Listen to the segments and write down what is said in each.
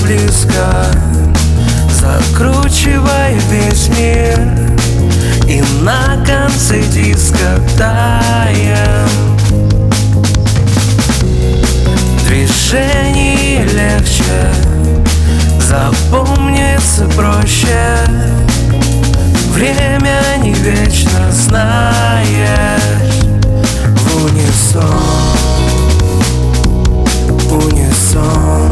близко, закручивай весь мир, и на конце диска таем. Движений легче, запомнится проще. Время не вечно, знаешь. В унисон, унисон,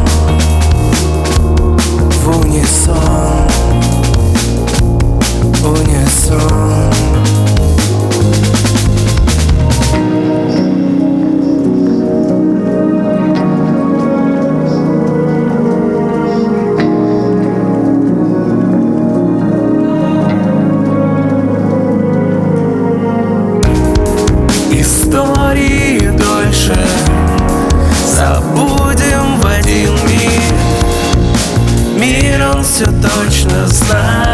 в унисон, унисон. Истории дольше забудем в один миг. Мир он все точно знает.